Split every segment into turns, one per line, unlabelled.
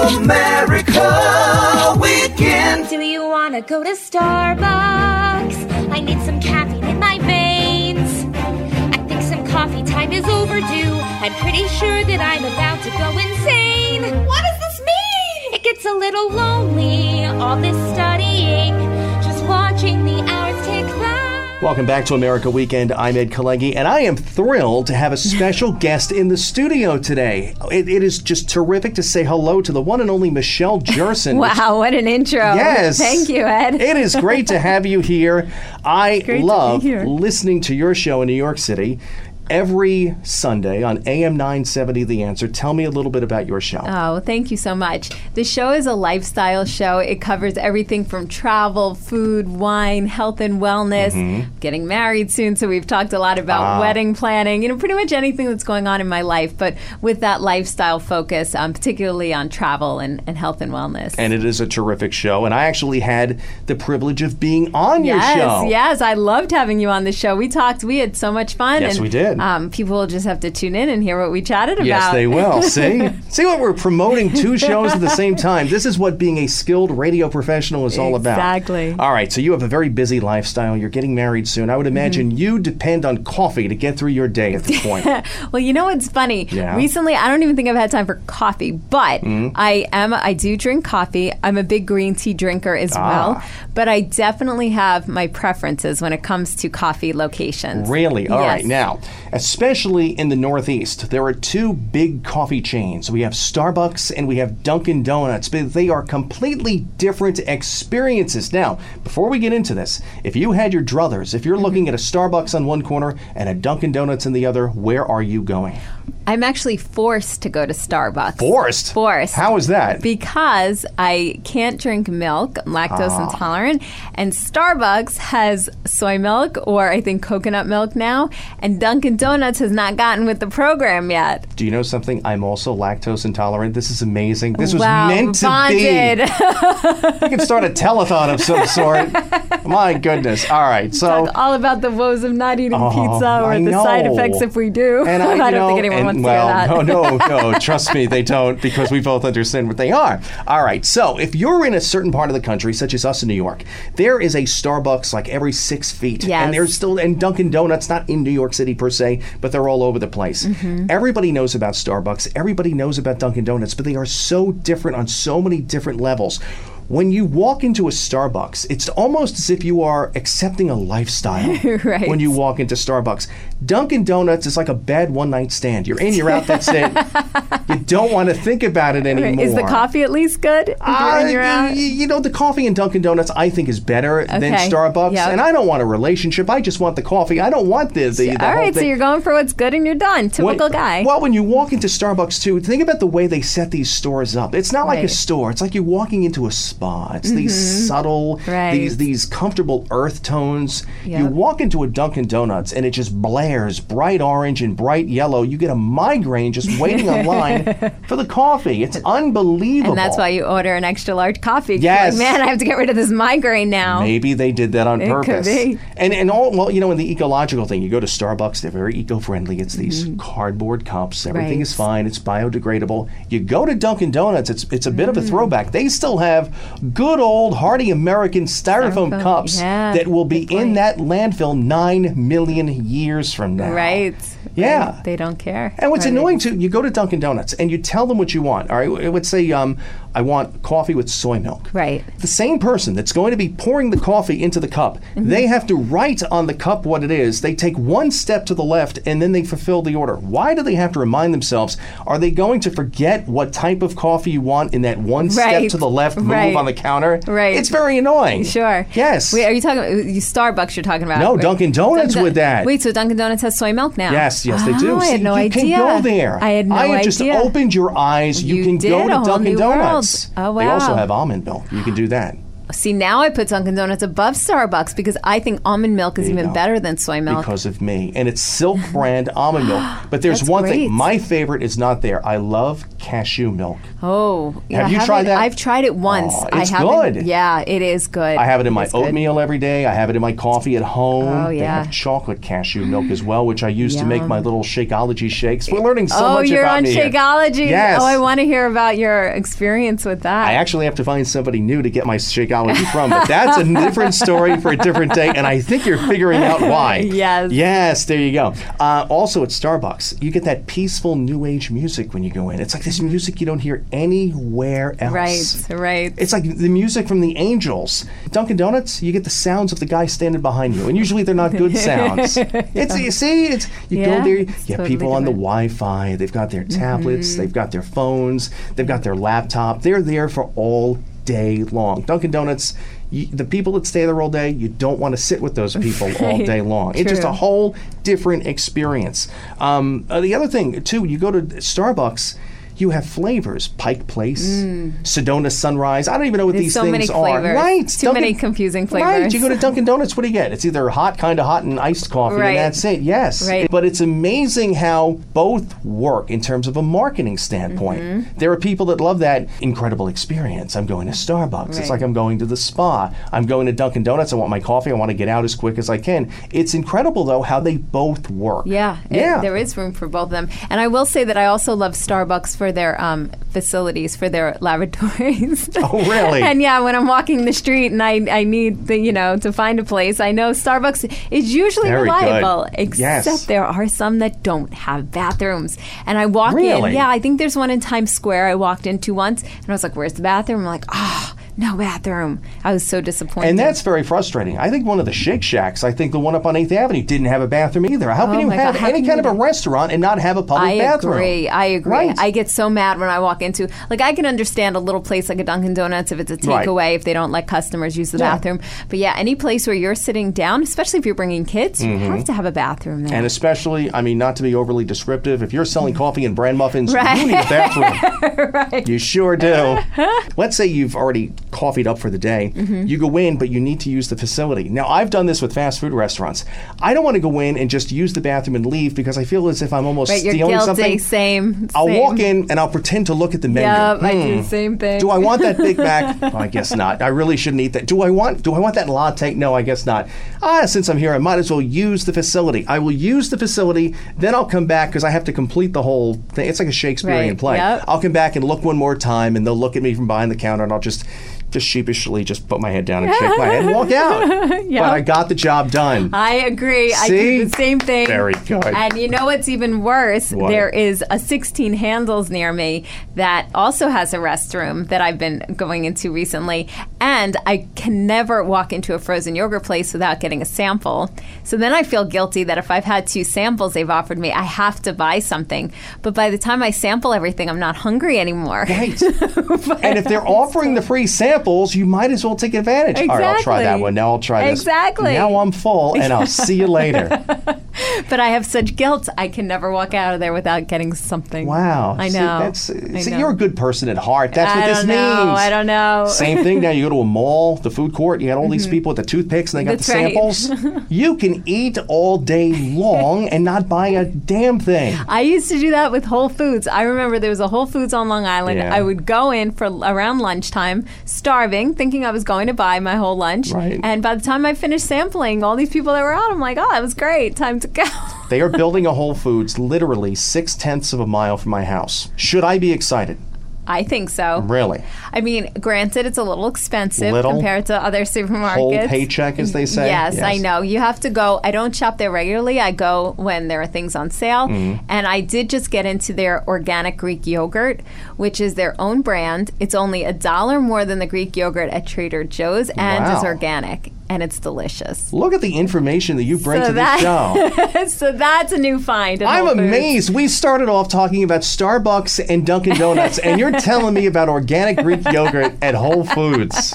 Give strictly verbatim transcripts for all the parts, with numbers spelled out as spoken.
America Weekend.
Do you want to go to Starbucks? I need some caffeine in my veins. I think some coffee time is overdue. I'm pretty sure that I'm about to go insane. What does this mean? It gets a little lonely, all this studying, just watching the hours tick by.
Welcome back to America Weekend. I'm Ed Kalengi, and I am thrilled to have a special guest in the studio today. It, it is just terrific to say hello to the one and only Michelle Jerson.
Wow, what an intro.
Yes.
Thank you, Ed.
It is great to have you here. I
Great
love
to be here.
listening to your show in New York City every Sunday on A M nine seventy The Answer. Tell me a little bit about your show.
Oh, thank you so much. The show is a lifestyle show. It covers everything from travel, food, wine, health and wellness.
Mm-hmm.
Getting married soon, so we've talked a lot about
Ah.
wedding planning, you know, pretty much anything that's going on in my life, but with that lifestyle focus, um, particularly on travel and, and health and wellness.
And it is a terrific show, and I actually had the privilege of being on
yes,
your show.
Yes, I loved having you on the show. We talked, we had so much fun.
Yes,
and,
we did.
Um, people will just have to tune in and hear what we chatted about.
Yes, they will. See? See what we're promoting two shows at the same time. This is what being a skilled radio professional is all about.
Exactly.
All right, so you have a very busy lifestyle. You're getting married soon. I would imagine
Mm-hmm.
you depend on coffee to get through your day at this point.
Well, you know what's funny?
Yeah.
Recently, I don't even think I've had time for coffee, but
Mm-hmm.
I am. I do drink coffee. I'm a big green tea drinker as
Ah.
well, but I definitely have my preferences when it comes to coffee locations.
Really? All
Yes.
right. Now, especially in the Northeast, there are two big coffee chains. We have Starbucks and we have Dunkin' Donuts, but they are completely different experiences. Now, before we get into this, if you had your druthers, if you're looking at a Starbucks on one corner and a Dunkin' Donuts in the other, where are you going?
I'm actually forced to go to Starbucks.
Forced?
Forced.
How is that?
Because I can't drink milk, I'm lactose
Ah.
intolerant, and Starbucks has soy milk or I think coconut milk now, and Dunkin' Donuts has not gotten with the program yet.
Do you know something? I'm also lactose intolerant. This is amazing. This was
wow,
meant to
bonded.
be. We can start a telethon of some sort. My goodness. All right. So
All about the woes of not eating
Oh,
pizza or
I
the side
know.
effects if we do.
And I, you
don't
know,
think anyone
and,
wants
well,
to hear that.
no, no, no. Trust me, they don't, because we both understand what they are. All right. So if you're in a certain part of the country, such as us in New York, there is a Starbucks like every six feet.
Yes.
And there's still, and Dunkin' Donuts, not in New York City per se, but they're all over the place.
Mm-hmm.
Everybody knows about Starbucks. Everybody knows about Dunkin' Donuts, but they are so different on so many different levels. When you walk into a Starbucks, it's almost as if you are accepting a lifestyle
Right.
when you walk into Starbucks. Dunkin' Donuts is like a bad one-night stand. You're in, you're out, that's it. You don't want to think about it anymore.
Is the coffee at least good? If you're
Uh,
in, you're out?
y- you know, the coffee in Dunkin' Donuts, I think, is better than
Okay.
Starbucks.
Yep.
And I don't want a relationship. I just want the coffee. I don't want the, the, the
All
whole
right, so
thing.
you're going for what's good and you're done. Typical
When-
guy.
Well, when you walk into Starbucks, too, think about the way they set these stores up. It's not like a
Right.
store. It's like you're walking into a spa. It's these subtle,
Right.
these these comfortable earth tones. You
Yep.
walk into a Dunkin' Donuts, and it just blares bright orange and bright yellow. You get a migraine just waiting online for the coffee. It's unbelievable.
And that's why you order an extra large coffee. 'Cause you're
Yes.
Like, man, I have to get rid of this migraine now.
Maybe they did that on
It could
purpose.
be.
And and all well, you know, in the ecological thing, you go to Starbucks, they're very eco-friendly. It's these cardboard cups. Everything
Mm-hmm. Right.
is fine. It's biodegradable. You go to Dunkin' Donuts, it's it's a bit
Mm.
of a throwback. They still have good old hardy American styrofoam,
Styrofoam,
cups
yeah,
that will be
good
in
point.
that landfill nine million years from now.
Right.
Yeah.
Right. They don't care.
And what's
Right.
annoying too, you go to Dunkin' Donuts and you tell them what you want. All right, let's say um, I want coffee with soy milk.
Right.
The same person that's going to be pouring the coffee into the cup,
Mm-hmm.
they have to write on the cup what it is. They take one step to the left and then they fulfill the order. Why do they have to remind themselves? Are they going to forget what type of coffee you want in that one step
Right.
to the left move
Right.
on the counter?
Right.
It's very annoying.
Sure.
Yes.
Wait, are you talking about you Starbucks? You're talking about?
No,
right?
Dunkin' Donuts
Dunkin'
with that.
Wait, so Dunkin' Donuts has soy milk now?
Yes, yes, they do.
Oh, I
See,
had no
you
idea.
can go there.
I had no
I had
idea.
just opened your eyes. You,
You
can
did,
go
a
to
whole
Dunkin'
new world.
Donuts.
Oh,
They also
wow.
have almond milk. You can do that.
See, now I put Dunkin' Donuts above Starbucks because I think almond milk is
There you
even
go.
better than soy milk.
Because of me. And it's Silk brand almond milk. But there's
That's
one
great.
thing. My favorite is not there. I love cashew milk.
Oh, yeah,
Have you
I haven't-
tried that?
I've tried it once.
Oh,
I
it's
haven't,
good.
Yeah, it is good.
I have it in my
It's good.
oatmeal every day. I have it in my coffee at home.
Oh,
They
yeah.
have chocolate cashew milk as well, which I use to make
Yum.
my little Shakeology shakes. We're learning so
oh,
much
you're
about
on
me here.
Shakeology.
Yes.
Oh, I want to hear about your experience with that.
I actually have to find somebody new to get my Shakeology from, but that's a different story for a different day, and I think you're figuring out why.
Yes.
Yes, there you go. Uh, also at Starbucks, you get that peaceful new age music when you go in. It's like this music you don't hear anywhere else.
Right, right.
It's like the music from the Angels. Dunkin' Donuts, you get the sounds of the guy standing behind you, and usually they're not good sounds. It's you see, it's you
Yeah,
go there, you
it's
have
totally
people on the
different.
Wi-Fi. They've got their tablets, they've got their phones, they've got their laptop. They're there for all day long. Dunkin' Donuts, you, the people that stay there all day, you don't want to sit with those people all
Right.
day long. It's just
True.
a whole different experience. Um, uh, the other thing, too, you go to Starbucks, you have flavors. Pike Place, Sedona Sunrise. I don't even know what
There's
these
so
things
many
are.
flavors.
Right.
Too many confusing
Right.
flavors.
You go to Dunkin' Donuts, what do you get? It's either hot, kind of hot, and iced coffee,
Right.
and that's it. Yes.
Right.
But it's amazing how both work in terms of a marketing standpoint.
Mm-hmm.
There are people that love that incredible experience. I'm going to Starbucks. It's
Right.
like I'm going to the spa. I'm going to Dunkin' Donuts. I want my coffee. I want to get out as quick as I can. It's incredible, though, how they both work.
Yeah, it-
Yeah.
there is room for both of them. And I will say that I also love Starbucks for their um, facilities, for their laboratories.
Oh, really?
And yeah, when I'm walking the street and I, I need, the, you know, to find a place, I know Starbucks is usually
Very good.
reliable, except
Yes.
there are some that don't have bathrooms. And I walk
Really?
in, yeah, I think there's one in Times Square I walked into once, and I was like, where's the bathroom? I'm like, ah, no bathroom. I was so disappointed.
And that's very frustrating. I think one of the Shake Shacks, I think the one up on eighth Avenue, didn't have a bathroom either. How can
Oh
you
my
have
God, how
any
can
kind
you
of a restaurant and not have a public
I
bathroom?
agree. I agree.
Right.
I get so mad when I walk into, like, I can understand a little place like a Dunkin' Donuts if it's a
Right.
takeaway, if they don't let customers use the
Yeah.
bathroom. But yeah, any place where you're sitting down, especially if you're bringing kids, you have to have a bathroom there.
And especially, I mean, not to be overly descriptive, if you're selling coffee and bran muffins,
Right.
you need a bathroom. Right. You sure do. Let's say you've already coffeeed up for the day.
Mm-hmm.
You go in, but you need to use the facility. Now, I've done this with fast food restaurants. I don't want to go in and just use the bathroom and leave because I feel as if I'm almost
Right, you're
stealing
guilty.
something.
Same.
I'll
same.
walk in and I'll pretend to look at the menu.
Yep, I do
Hmm.
the same thing.
Do I want that Big Mac? Oh, I guess not. I really shouldn't eat that. Do I want do I want that latte? No, I guess not. Ah, since I'm here, I might as well use the facility. I will use the facility, then I'll come back because I have to complete the whole thing. It's like a Shakespearean
Right,
play.
yep.
I'll come back and look one more time, and they'll look at me from behind the counter, and I'll just just sheepishly just put my head down and shake my head and walk out.
Yep.
But I got the job done.
I agree. I
See?
do the same thing.
Very good.
And you know what's even worse?
What?
There is a sixteen Handles near me that also has a restroom that I've been going into recently. And I can never walk into a frozen yogurt place without getting a sample. So then I feel guilty that if I've had two samples they've offered me, I have to buy something. But by the time I sample everything, I'm not hungry anymore.
Right. And if they're offering the free samples, you might as well take advantage. All right, I'll try that
Exactly.
one. Now I'll try this.
Exactly.
Now I'm full, and I'll see you later.
But I have such guilt, I can never walk out of there without getting something.
Wow.
I
See,
know.
that's,
I
see,
know.
you're a good person at heart. That's
I
what this
don't know.
means.
I don't know.
Same thing now. You go to a mall, the food court, you got all these people with the toothpicks and they got
That's
the
right.
samples. You can eat all day long and not buy a damn thing.
I used to do that with Whole Foods. I remember there was a Whole Foods on Long Island.
Yeah.
I would go in for around lunchtime, starving, thinking I was going to buy my whole lunch.
Right.
And by the time I finished sampling all these people that were out, I'm like, oh, that was great. Time to go.
They are building a Whole Foods literally six tenths of a mile from my house. Should I be excited?
I think so.
Really?
I mean, granted, it's a little expensive
Little?
compared to other supermarkets.
Whole paycheck, as they say?
Yes,
Yes.
I know. You have to go. I don't shop there regularly. I go when there are things on sale.
Mm-hmm.
And I did just get into their organic Greek yogurt, which is their own brand. It's only a dollar more than the Greek yogurt at Trader Joe's and
Wow.
is organic. And it's delicious.
Look at the information that you bring
So
to this
that-
show.
so that's a new find. at
I'm
Whole Foods.
amazed. We started off talking about Starbucks and Dunkin' Donuts, and you're telling me about organic Greek yogurt at Whole Foods.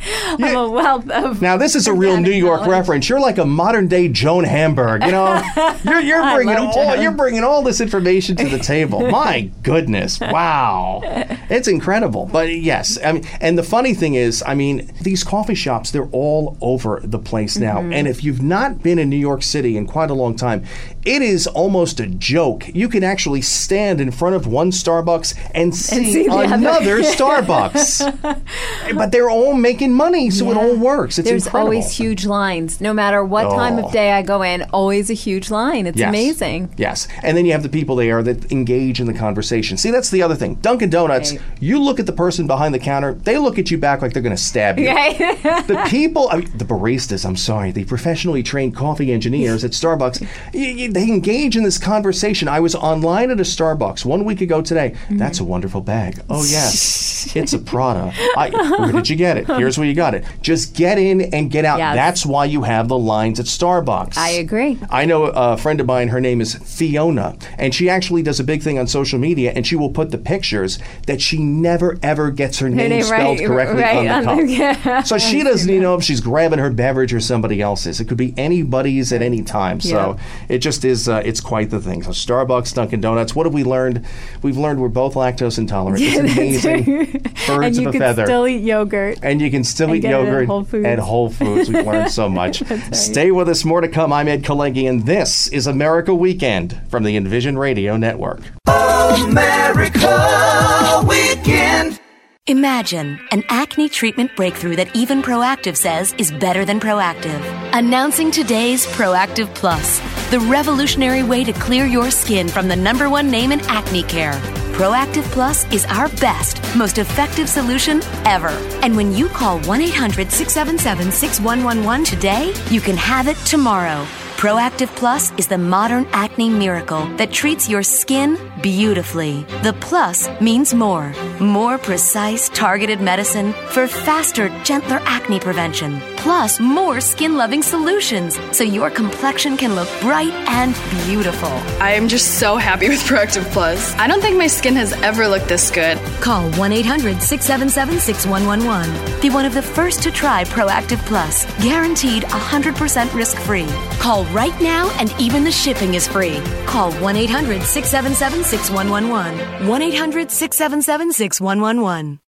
I'm a wealth of
Now, this is a real New York
knowledge.
reference. You're like a modern day Joan Hamburg. You know, you're, you're
I
bringing
love
all
Joan.
you're bringing all this information to the table. My goodness, wow, it's incredible. But yes, I mean, and the funny thing is, I mean, these coffee shops, they're all over the place now.
Mm-hmm.
And if you've not been in New York City in quite a long time, it is almost a joke. You can actually stand in front of one Starbucks and see,
see the other.
another Starbucks. But they're all making money, so it
Yeah.
all works. It's
There's
incredible.
always huge lines. No matter what time
Oh.
of day I go in, always a huge line. It's
Yes.
amazing.
Yes. And then you have the people there that engage in the conversation. See, that's the other thing. Dunkin' Donuts,
Right.
you look at the person behind the counter, they look at you back like they're going to stab you.
Right?
The people, I mean, the baristas, I'm sorry, the professionally trained coffee engineers at Starbucks, y- y- they engage in this conversation. I was online at a Starbucks one week ago today.
Mm-hmm.
That's a wonderful bag. Oh, yes. It's a Prada. I, where did you get it? Here's where you got it. Just get in and get out.
Yes.
That's why you have the lines at Starbucks.
I agree.
I know a friend of mine, her name is Fiona, and she actually does a big thing on social media, and she will put the pictures that she never, ever gets her name,
name
spelled
right-
correctly
right
on the
on
cup.
the- yeah.
So she doesn't even know if she's grabbing her beverage or somebody else's. It could be anybody's at any time. So it just is, uh, it's quite the thing. So Starbucks, Dunkin' Donuts, what have we learned? We've learned we're both lactose intolerant. It's amazing. Birds
and you
of a
can
feather.
still eat yogurt.
And you can still
And
eat
get it at
yogurt
Whole Foods.
at Whole Foods. We've learned so much.
right.
Stay with us. More to come. I'm Ed Kalegi, and this is America Weekend from the Envision Radio Network.
America Weekend.
Imagine an acne treatment breakthrough that even Proactive says is better than Proactive. Announcing today's Proactive Plus, the revolutionary way to clear your skin from the number one name in acne care. Proactive Plus is our best, most effective solution ever. And when you call one eight hundred six seven seven six one one one today, you can have it tomorrow. Proactive Plus is the modern acne miracle that treats your skin beautifully. The plus means more. More precise, targeted medicine for faster, gentler acne prevention. Plus, more skin-loving solutions so your complexion can look bright and beautiful.
I am just so happy with Proactive Plus. I don't think my skin has ever looked this good.
Call one eight hundred six seven seven six one one one. Be one of the first to try Proactive Plus. Guaranteed one hundred percent risk-free. Call right now and even the shipping is free. Call one eight hundred six seven seven six one one one. one eight hundred six seven seven six one one one.